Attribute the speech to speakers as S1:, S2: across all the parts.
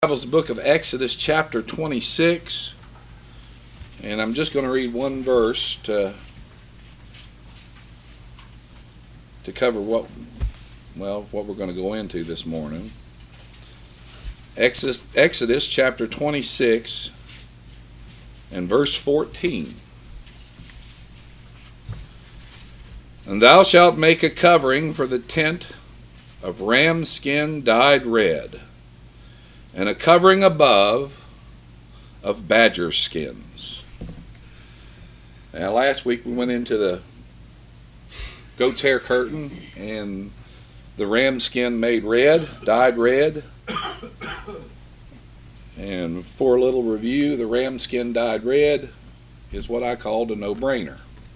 S1: Bible's the book of Exodus chapter 26, and I'm just going to read one verse to cover what we're going to go into this morning. Exodus chapter 26 and verse 14. And thou shalt make a covering for the tent of ram skin dyed red, and a covering above of badger skins. Now, last week we went into the goat's hair curtain and the ram skin made red, dyed red. And for a little review, the ram skin dyed red is what I called a no-brainer.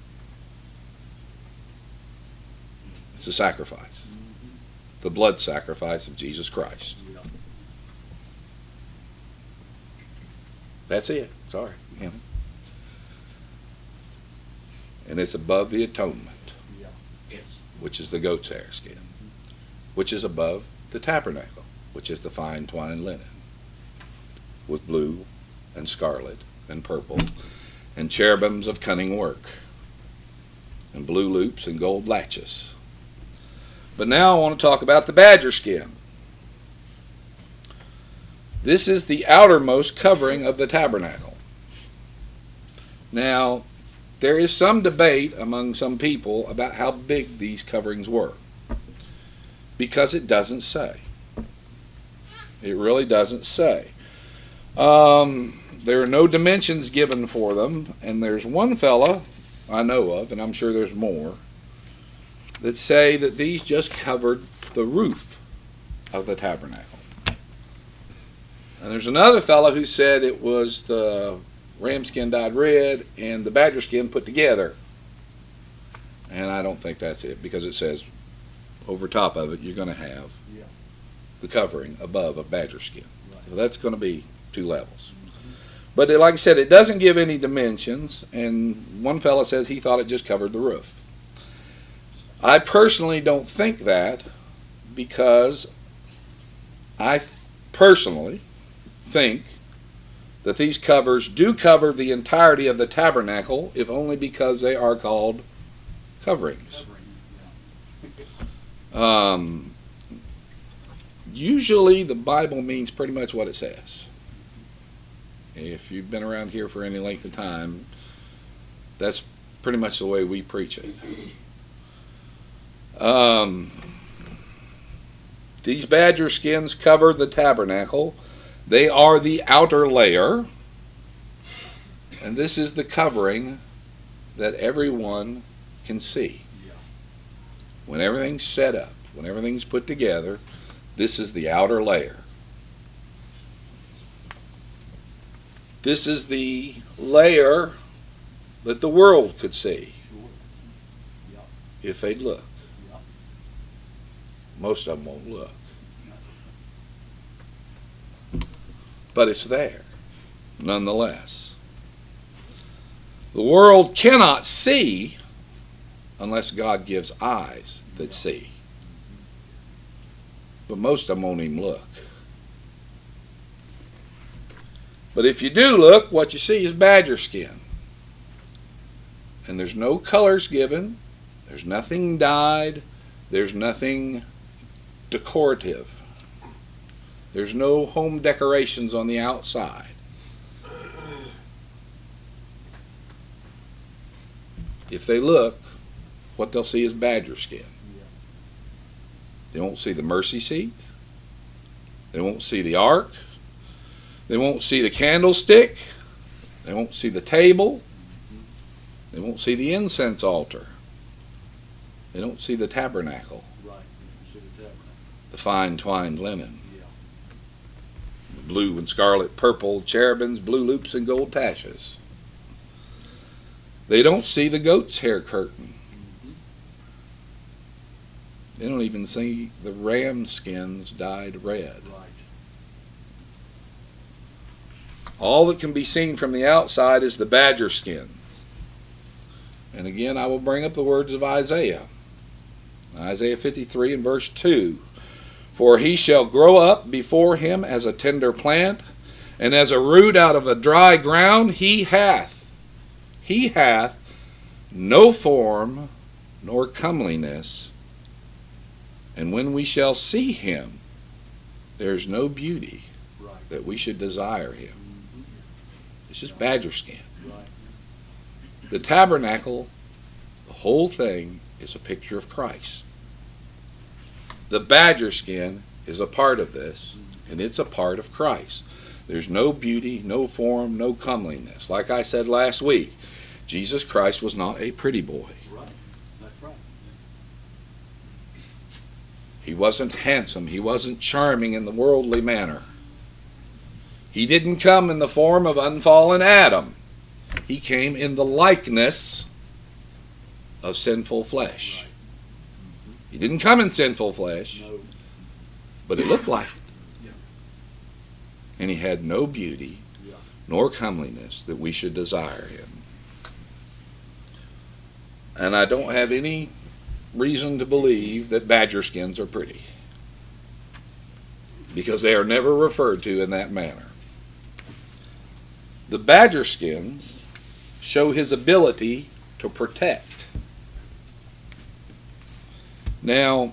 S1: It's a sacrifice. The blood sacrifice of Jesus Christ. That's it. Sorry. Yeah. And it's above the atonement, which is the goat's hair skin, which is above the tabernacle, which is the fine twined linen, with blue and scarlet and purple and cherubims of cunning work and blue loops and gold latches. But now I want to talk about the badger skin. This is the outermost covering of the tabernacle. Now, there is some debate among some people about how big these coverings were, because it doesn't say. It really doesn't say. There are no dimensions given for them, and there's one fella I know of, and I'm sure there's more, that say that these just covered the roof of the tabernacle. And there's another fellow who said it was the ram skin dyed red and the badger skin put together. And I don't think that's it, because it says over top of it you're going to have the covering above of badger skin. Right. So that's going to be two levels. But like I said, it doesn't give any dimensions, and one fellow says he thought it just covered the roof. I personally don't think that, because I personally think that these covers do cover the entirety of the tabernacle, if only because they are called coverings. Usually the Bible means pretty much what it says. If you've been around here for any length of time, that's pretty much the way we preach it. These badger skins cover the tabernacle. They are the outer layer, and this is the covering that everyone can see. When everything's set up, when everything's put together, this is the outer layer. This is the layer that the world could see if they'd look. Most of them won't look. But it's there, nonetheless. The world cannot see unless God gives eyes that see. But most of them won't even look. But if you do look, what you see is badger skin. And there's no colors given. There's nothing dyed. There's nothing decorative. There's no home decorations on the outside. If they look, what they'll see is badger skin. They won't see the mercy seat. They won't see the ark. They won't see the candlestick. They won't see the table. They won't see the incense altar. They don't see the tabernacle. The fine twined linen. Blue and scarlet, purple, cherubims, blue loops, and gold taches. They don't see the goat's hair curtain. They don't even see the ram skins dyed red. All that can be seen from the outside is the badger skin. And again, I will bring up the words of Isaiah. Isaiah 53 and verse 2. For he shall grow up before him as a tender plant, and as a root out of a dry ground. He hath no form nor comeliness, and when we shall see him, there's no beauty that we should desire him. It's just badger skin. The tabernacle, the whole thing, is a picture of Christ. The badger skin is a part of this, and it's a part of Christ. There's no beauty, no form, no comeliness. Like I said last week, Jesus Christ was not a pretty boy.
S2: Right. That's right.
S1: He wasn't handsome. He wasn't charming in the worldly manner. He didn't come in the form of unfallen Adam. He came in the likeness of sinful flesh.
S2: Right.
S1: He didn't come in sinful flesh,
S2: No.
S1: but it looked like it.
S2: Yeah.
S1: And he had no beauty
S2: Yeah.
S1: nor comeliness that we should desire him. And I don't have any reason to believe that badger skins are pretty, because they are never referred to in that manner. The badger skins show his ability to protect. Now,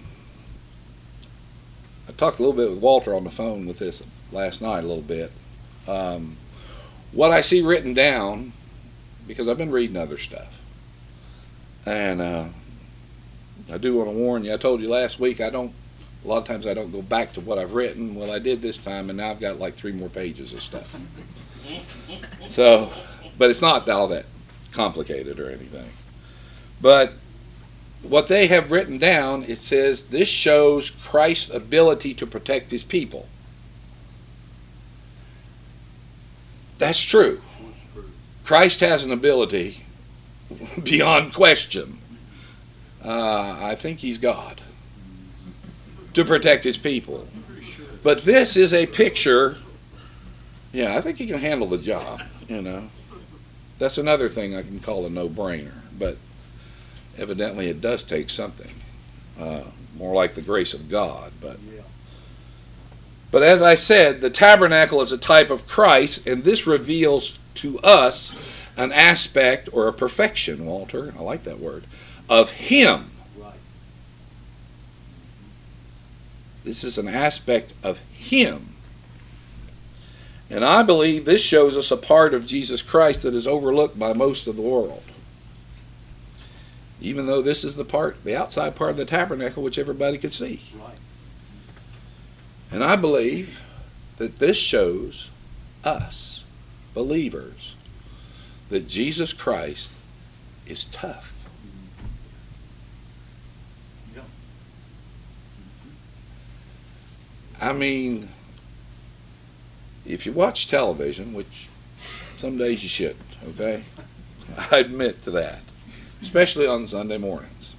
S1: I talked a little bit with Walter on the phone with this last night a little bit. What I see written down, because I've been reading other stuff, and I do want to warn you, I told you last week, a lot of times I don't go back to what I've written. Well, I did this time, and now I've got like 3 more pages of stuff. So, but it's not all that complicated or anything. But what they have written down, it says, this shows Christ's ability to protect his people. That's true. Christ has an ability beyond question. I think he's God to protect his people. But this is a picture. Yeah, I think he can handle the job, you know. That's another thing I can call a no-brainer. But evidently it does take something. More like the grace of God. But as I said, the tabernacle is a type of Christ, and this reveals to us an aspect or a perfection, Walter, I like that word, of him.
S2: Right.
S1: This is an aspect of him. And I believe this shows us a part of Jesus Christ that is overlooked by most of the world. Even though this is the outside part of the tabernacle, which everybody could see.
S2: Right.
S1: And I believe that this shows us, believers, that Jesus Christ is tough.
S2: Yeah.
S1: I mean, if you watch television, which some days you shouldn't, okay? I admit to that, especially on Sunday mornings.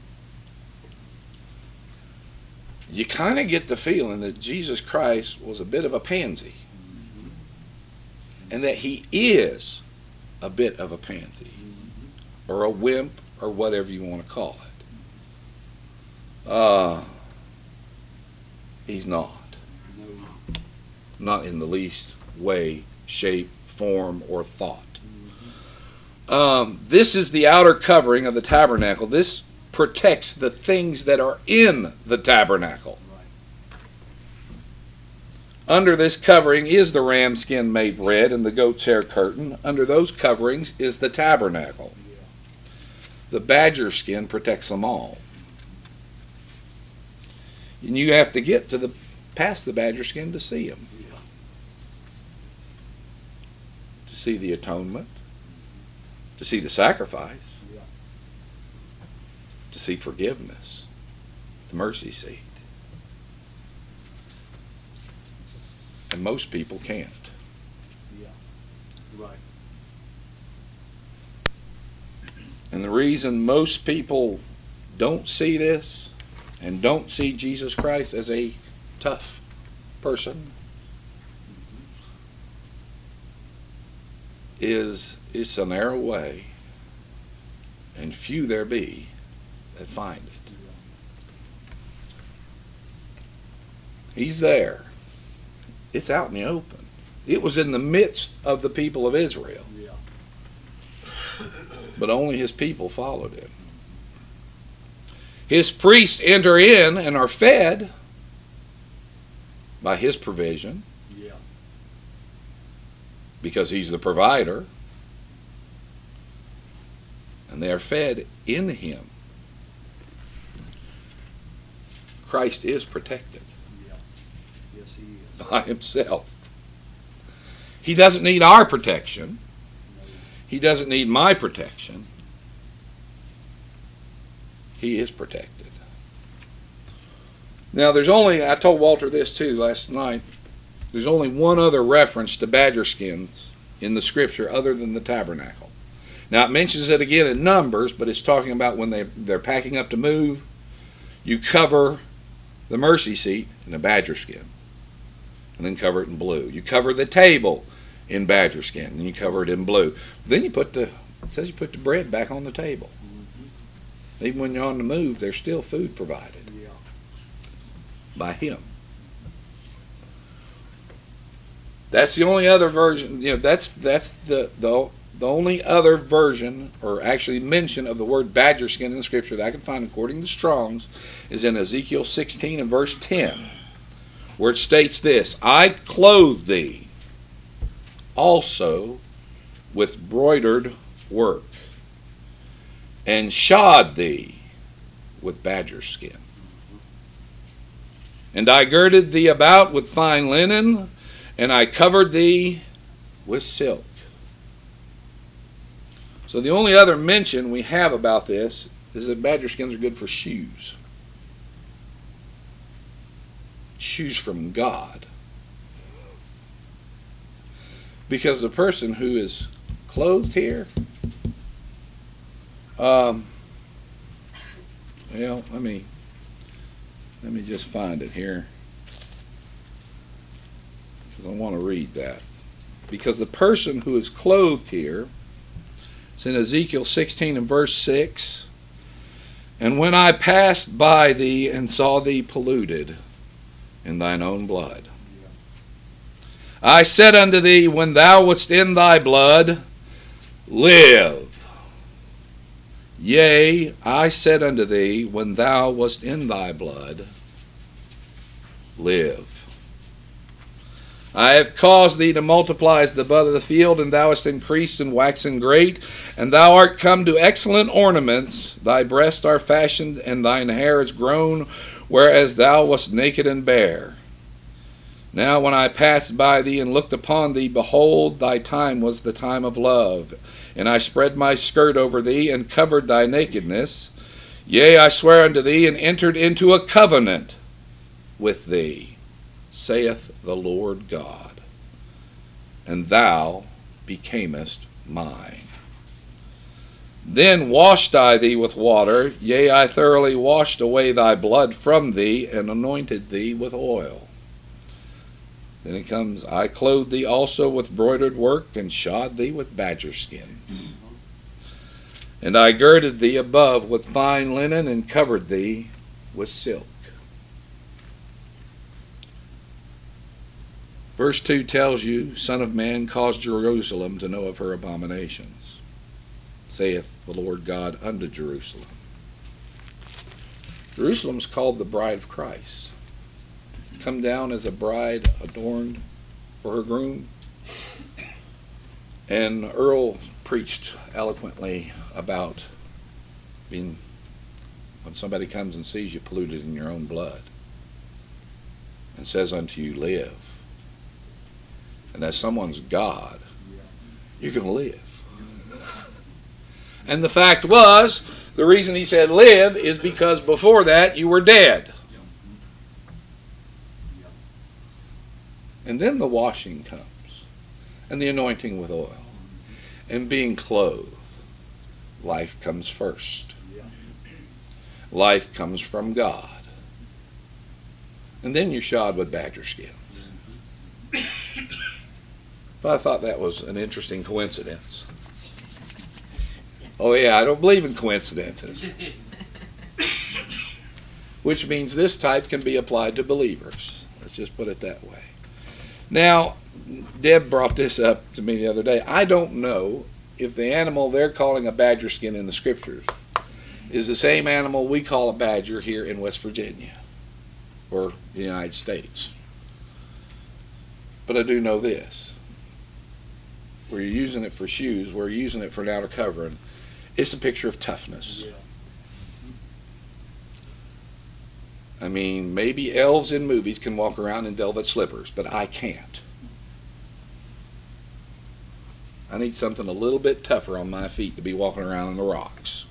S1: You kind of get the feeling that Jesus Christ was a bit of a pansy, and that he is a bit of a pansy, or a wimp, or whatever you want to call it. He's not. Not in the least way, shape, form, or thought. This is the outer covering of the tabernacle. This protects the things that are in the tabernacle. Under this covering is the ram skin made red and the goat's hair curtain. Under those coverings is the tabernacle. The badger skin protects them all. And you have to get to past the badger skin to see them. To see the atonement. To see the sacrifice. To see forgiveness. The mercy seat. And most people can't.
S2: Yeah. Right.
S1: And the reason most people don't see this and don't see Jesus Christ as a tough person is it's a narrow way, and few there be that find it. He's there. It's out in the open. It was in the midst of the people of Israel.
S2: Yeah.
S1: But only his people followed him. His priests enter in and are fed by his provision,
S2: Yeah.
S1: because he's the provider. And they are fed in him. Christ is protected
S2: Yeah. Yes, he is.
S1: by himself. He doesn't need our protection.
S2: No.
S1: He doesn't need my protection. He is protected. Now there's only, I told Walter this too last night, there's only one other reference to badger skins in the scripture other than the tabernacle. Now it mentions it again in Numbers, but it's talking about when they're packing up to move, you cover the mercy seat in a badger skin and then cover it in blue. You cover the table in badger skin and you cover it in blue. Then you put it says you put the bread back on the table.
S2: Mm-hmm.
S1: Even when you're on the move, there's still food provided
S2: Yeah.
S1: by him. That's the only other version, that's the only other version, or actually mention, of the word badger skin in the scripture that I can find according to Strong's is in Ezekiel 16 and verse 10, where it states this: I clothe thee also with broidered work, and shod thee with badger skin. And I girded thee about with fine linen, and I covered thee with silk. So the only other mention we have about this is that badger skins are good for shoes. Shoes from God. Because the person who is clothed here, let me just find it here, because I want to read that. Because the person who is clothed here, it's in Ezekiel 16 and verse 6, and when I passed by thee and saw thee polluted in thine own blood, I said unto thee, when thou wast in thy blood, live. Yea, I said unto thee, when thou wast in thy blood, live. I have caused thee to multiply as the bud of the field, and thou hast increased and waxen great, and thou art come to excellent ornaments. Thy breasts are fashioned, and thine hair is grown, whereas thou wast naked and bare. Now when I passed by thee and looked upon thee, behold, thy time was the time of love. And I spread my skirt over thee, and covered thy nakedness. Yea, I swear unto thee, and entered into a covenant with thee, saith the Lord God, and thou becamest mine. Then washed I thee with water, yea, I thoroughly washed away thy blood from thee, and anointed thee with oil. Then it comes, I clothed thee also with broidered work, and shod thee with badger skins. And I girded thee above with fine linen, and covered thee with silk. Verse 2 tells you, Son of man, cause Jerusalem to know of her abominations, saith the Lord God unto Jerusalem. Jerusalem is called the bride of Christ. Come down as a bride adorned for her groom. And Earl preached eloquently about being, when somebody comes and sees you polluted in your own blood and says unto you, live. And as someone's God, you're going to live. And the fact was, the reason he said live is because before that you were dead. And then the washing comes, and the anointing with oil, and being clothed. Life comes first. Life comes from God. And then you're shod with badger skins. But I thought that was an interesting coincidence. Oh yeah, I don't believe in coincidences. Which means this type can be applied to believers. just put it that way. Now, Deb brought this up to me the other day. I don't know if the animal they're calling a badger skin in the scriptures is the same animal we call a badger here in West Virginia or the United States. But I do know this. We're using it for shoes. We're using it for an outer covering. It's a picture of toughness.
S2: Yeah.
S1: I mean, maybe elves in movies can walk around in velvet slippers, but I can't. I need something a little bit tougher on my feet to be walking around in the rocks.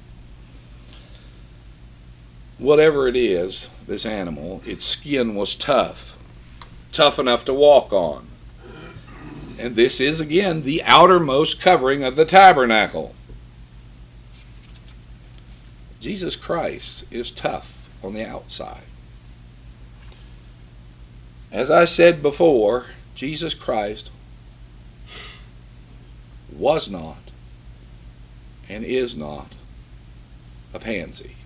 S1: Whatever it is, this animal, its skin was tough. Tough enough to walk on. And this is, again, the outermost covering of the tabernacle. Jesus Christ is tough on the outside. As I said before, Jesus Christ was not and is not a pansy.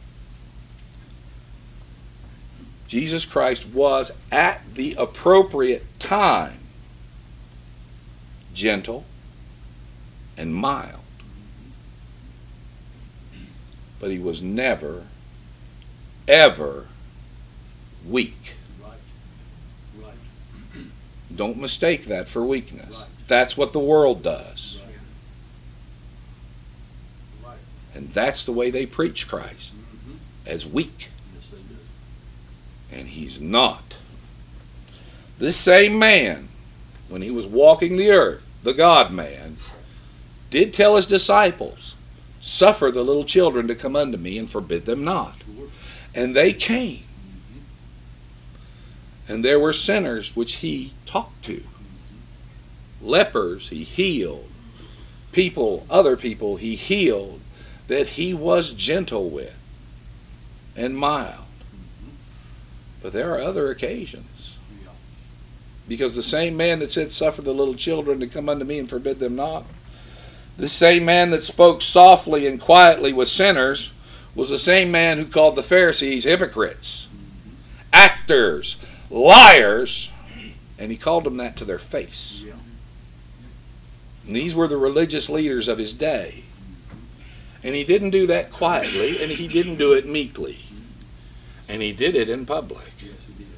S1: Jesus Christ was, at the appropriate time, gentle and mild. But he was never, ever weak.
S2: Right.
S1: Don't mistake that for weakness.
S2: Right.
S1: That's what the world does.
S2: Right. Right.
S1: And that's the way they preach Christ, as weak.
S2: Yes, they do.
S1: And he's not. This same man, when he was walking the earth, the God-man, did tell his disciples, suffer the little children to come unto me and forbid them not.
S2: Sure.
S1: And they came. And there were sinners which he talked to. Lepers he healed. People, other people he healed that he was gentle with and mild. But there are other occasions.
S2: Yeah.
S1: Because the same man that said, suffer the little children to come unto me and forbid them not, the same man that spoke softly and quietly with sinners was the same man who called the Pharisees hypocrites, actors, liars, and he called them that to their face.
S2: Yeah.
S1: And these were the religious leaders of his day. And he didn't do that quietly, and he didn't do it meekly. And he did it in public.
S2: Yes, he did.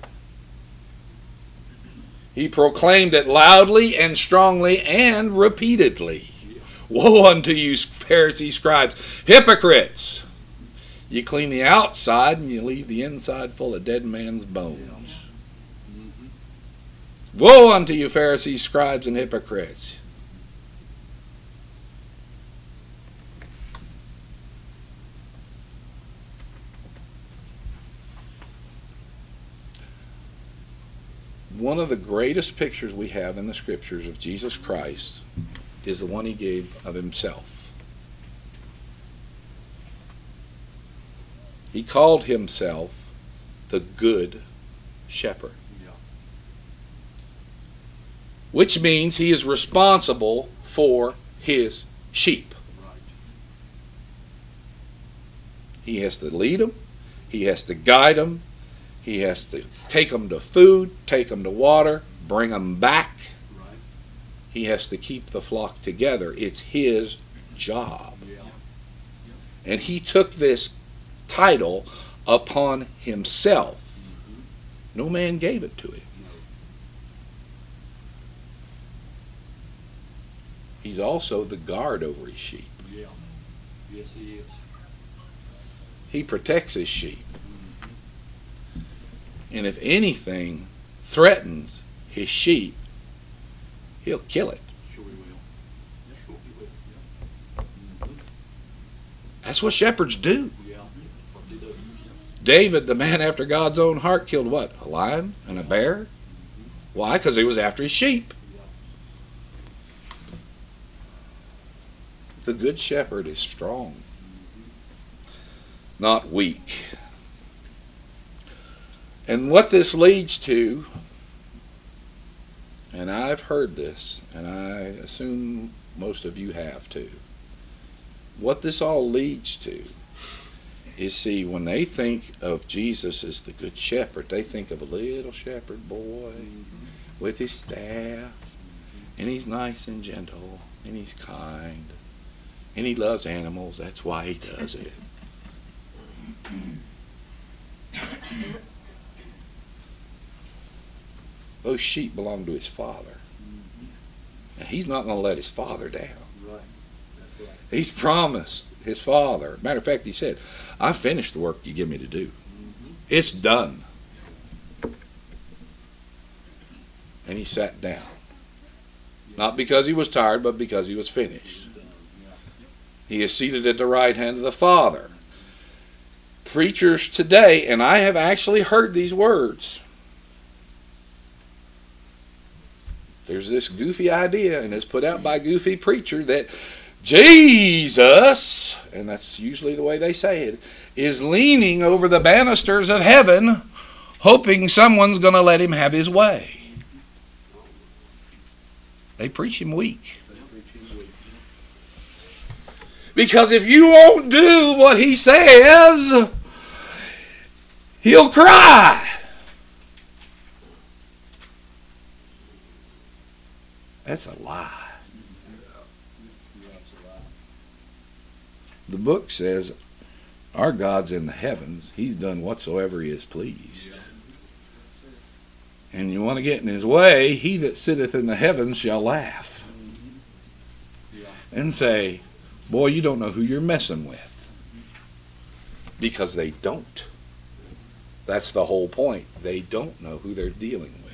S1: He proclaimed it loudly and strongly and repeatedly.
S2: Yeah.
S1: Woe unto you, Pharisee scribes, hypocrites! You clean the outside and you leave the inside full of dead man's bones. Woe unto you, Pharisees, scribes, and hypocrites! One of the greatest pictures we have in the scriptures of Jesus Christ is the one he gave of himself. He called himself the Good Shepherd,
S2: Yeah.
S1: which means he is responsible for his sheep.
S2: Right.
S1: He has to lead them, he has to guide them, he has to take them to food, take them to water, bring them back.
S2: Right.
S1: He has to keep the flock together. It's his job.
S2: Yeah.
S1: And he took this title upon himself. No man gave it to him.
S2: No.
S1: He's also the guard over his sheep.
S2: Yeah. Yes, he is.
S1: He protects his sheep. And if anything threatens his sheep, he'll kill it.
S2: Sure he will. Yeah, sure he will. Yeah.
S1: That's what shepherds do.
S2: Yeah. What they do. Yeah.
S1: David, the man after God's own heart, killed what? A lion and a bear? Why? Because he was after his sheep.
S2: Yeah.
S1: The good shepherd is strong, not weak. And what this leads to, and I've heard this, and I assume most of you have too, what this all leads to You see, when they think of Jesus as the good shepherd, they think of a little shepherd boy with his staff, and he's nice and gentle, and he's kind, and he loves animals. That's why he does it. Those sheep belong to his father. And he's not going to let his father down.
S2: Right. That's right.
S1: He's promised his father. Matter of fact, he said, I finished the work you give me to do. It's done. And he sat down. Not because he was tired, but because he was finished. He is seated at the right hand of the Father. Preachers today, and I have actually heard these words. There's this goofy idea, and it's put out by a goofy preacher, that Jesus, and that's usually the way they say it, is leaning over the banisters of heaven, hoping someone's going to let him have his way. They preach him weak. Because if you won't do what he says, he'll cry. That's a lie. The book says, our God's in the heavens. He's done whatsoever he is pleased. And you want to get in his way, he that sitteth in the heavens shall laugh. And say, boy, you don't know who you're messing with. Because they don't. That's the whole point. They don't know who they're dealing with.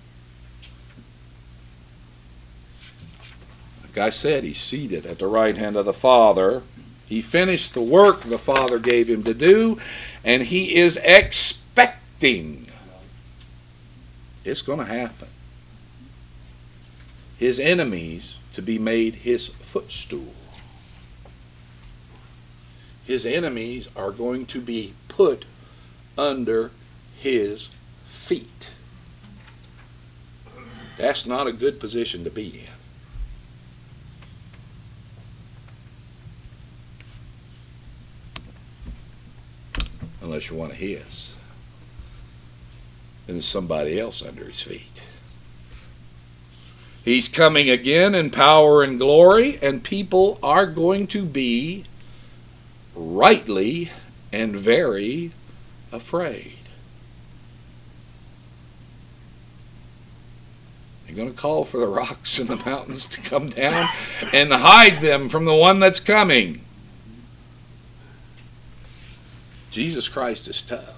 S1: Like I said, he's seated at the right hand of the Father. He finished the work the Father gave him to do, and he is expecting it's going to happen. His enemies to be made his footstool. His enemies are going to be put under his feet. That's not a good position to be in. Unless you're one of his. Then there's somebody else under his feet. He's coming again in power and glory, and people are going to be rightly and very afraid. They're going to call for the rocks and the mountains to come down and hide them from the one that's coming. Jesus Christ is tough.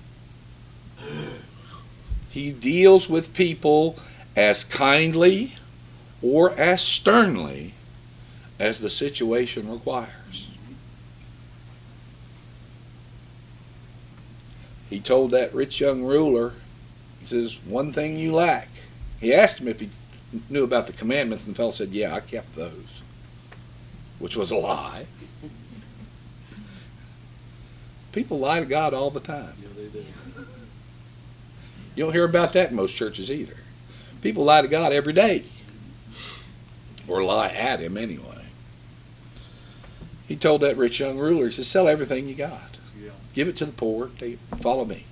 S1: He deals with people as kindly or as sternly as the situation requires. He told that rich young ruler, he says, one thing you lack. He asked him if he knew about the commandments, and the fellow said, yeah, I kept those, which was a lie. People lie to God all the time.
S2: Yeah, they do.
S1: You don't hear about that in most churches either. People lie to God every day. Or lie at him anyway. He told that rich young ruler, he says, sell everything you got.
S2: Yeah.
S1: Give it to the poor. Follow me.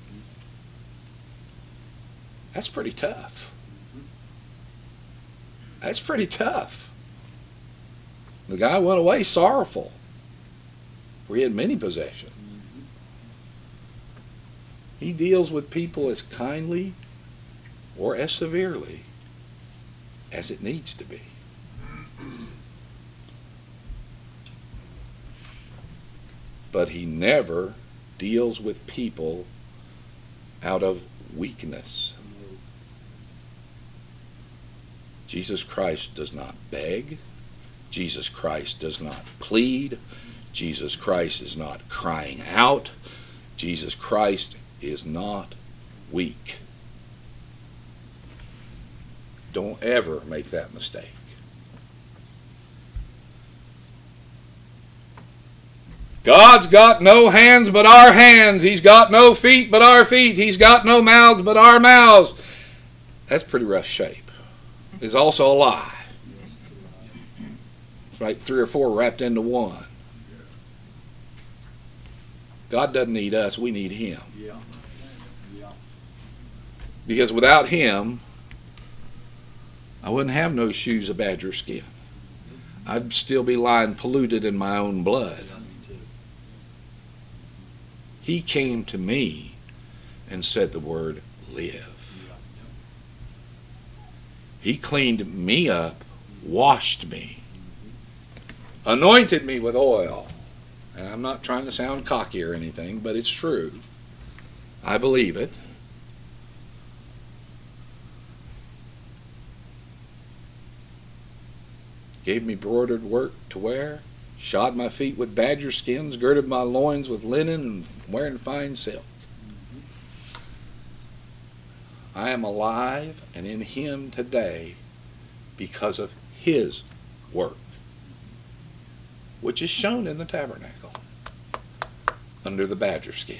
S1: That's pretty tough. That's pretty tough. The guy went away sorrowful, for he had many possessions. He deals with people as kindly or as severely as it needs to be. But he never deals with people out of weakness. Jesus Christ does not beg. Jesus Christ does not plead. Jesus Christ is not crying out. Jesus Christ is not weak. Don't ever make that mistake. God's got no hands but our hands. He's got no feet but our feet. He's got no mouths but our mouths. That's pretty rough shape. It's also a lie. It's like 3 or 4 wrapped into one. God doesn't need us, we need Him.
S2: Yeah. Yeah.
S1: Because without Him, I wouldn't have no shoes of badger skin. I'd still be lying polluted in my own blood.
S2: Yeah, me too.
S1: He came to me and said the word, live.
S2: Yeah.
S1: He cleaned me up, washed me, anointed me with oil. And I'm not trying to sound cocky or anything, but it's true. I believe it. Gave me broidered work to wear, shod my feet with badger skins, girded my loins with linen, and wearing fine silk. I am alive and in Him today because of His work, which is shown in the tabernacle under the badger skin.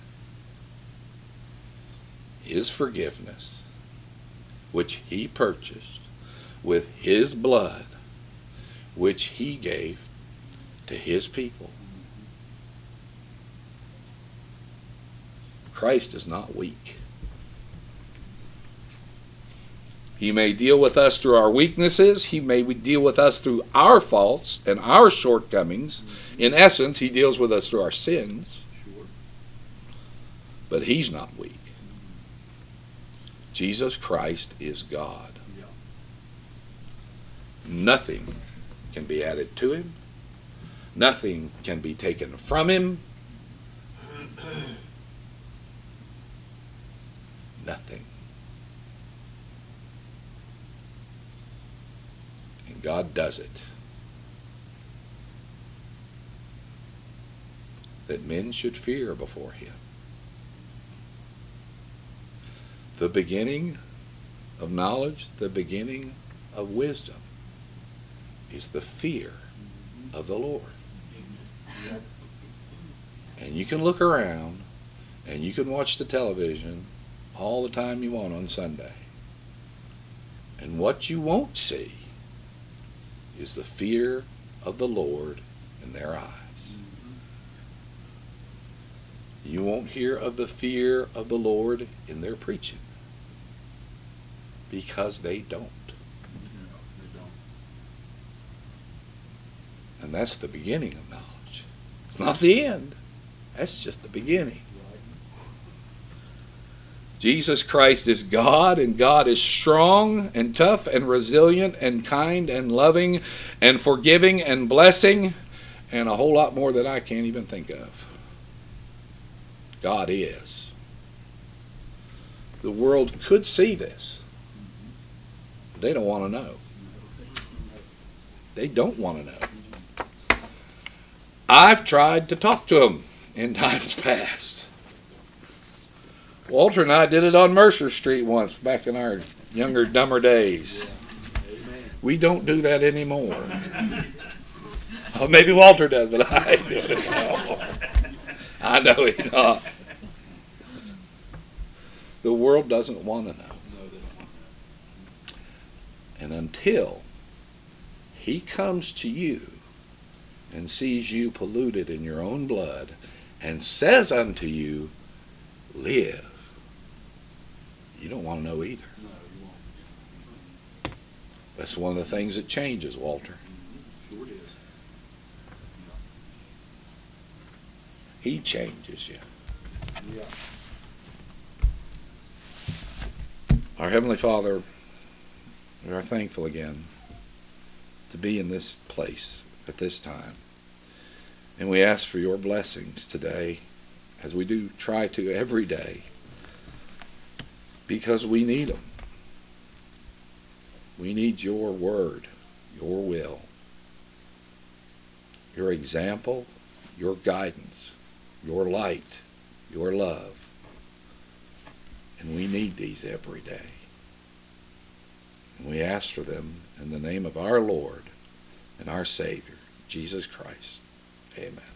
S1: His forgiveness, which He purchased with His blood, which He gave to His people. Christ is not weak. He may deal with us through our weaknesses. He may deal with us through our faults and our shortcomings. In essence, He deals with us through our sins.
S2: Sure.
S1: But He's not weak. Jesus Christ is God.
S2: Yeah.
S1: Nothing can be added to Him. Nothing can be taken from Him. Nothing. And God does it. That men should fear before Him. The beginning of knowledge, the beginning of wisdom, is the fear of the Lord.
S2: Yeah.
S1: And you can look around and you can watch the television all the time you want on Sunday. And what you won't see is the fear of the Lord in their eyes. You won't hear of the fear of the Lord in their preaching. Because they don't.
S2: They don't.
S1: And that's the beginning of knowledge. It's not the end. That's just the beginning.
S2: Right.
S1: Jesus Christ is God, and God is strong and tough and resilient and kind and loving and forgiving and blessing and a whole lot more that I can't even think of. God is. The world could see this. But they don't want to know. They don't want to know. I've tried to talk to them in times past. Walter and I did it on Mercer Street once back in our younger, dumber days.
S2: Amen.
S1: We don't do that anymore. Oh, maybe Walter does, but I ain't doing it anymore. I know he's not. The world doesn't want to know.
S2: No, they don't.
S1: And until He comes to you and sees you polluted in your own blood and says unto you, live, you don't want to know either.
S2: No, you won't.
S1: That's one of the things that changes, Walter.
S2: Sure it is.
S1: He changes you.
S2: Yeah.
S1: Our Heavenly Father, we are thankful again to be in this place at this time. And we ask for your blessings today, as we do try to every day, because we need them. We need your word, your will, your example, your guidance, your light, your love. And we need these every day. And we ask for them in the name of our Lord and our Savior, Jesus Christ. Amen.